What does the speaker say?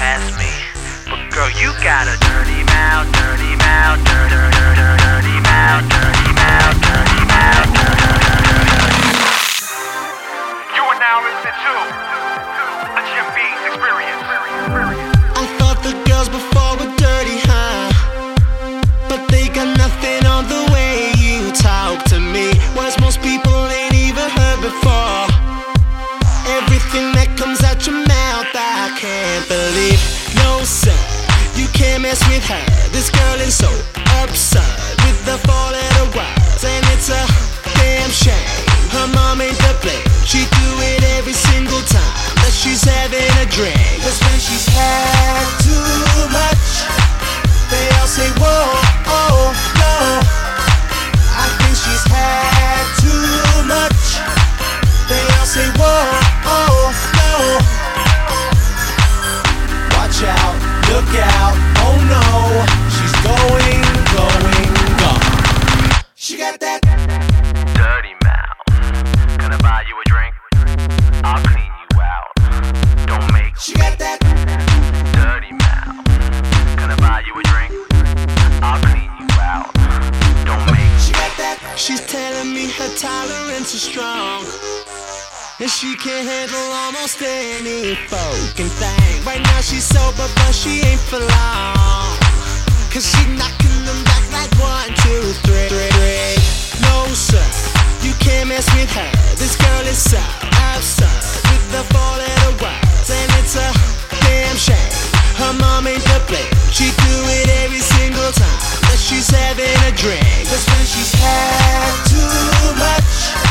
past me. But girl, you got a dirty mouth, dirty mouth, dirty mouth, dirty mouth, dirty mouth, dirty mouth. You are now listening to a Jim Bees experience. I thought the girls before were dirty, huh? But they got nothing on the way you talk to me. Words most people ain't even heard before. Everything that comes out your mouth, I can't believe. No sir, you can't mess with her. This girl is so absurd with the 4-letter words, and it's a damn shame. Her mom ain't the blame. She do it every single time that she's having a drink. 'Cause when she's had too much, they all say whoa, oh no. I think she's had too much. They all say whoa, oh no. Watch out, look out, oh no. She's going, gone. She got that Dirty mouth. Gonna buy you a drink? I'll clean you out. Don't make She got that dirty mouth. Gonna buy you a drink? I'll clean you out. Don't make She got that. She's telling me her tolerance is strong, and she can handle almost any fucking thing. Right now she's sober, but she ain't for long. 'Cause she knocking them back like 1, 2, 3. No sir, you can't mess with her. This girl is so absurd with the 4-letter words, and it's a damn shame. Her mom ain't the blame. She do it every single time that she's having a drink. 'Cause when she's had too much,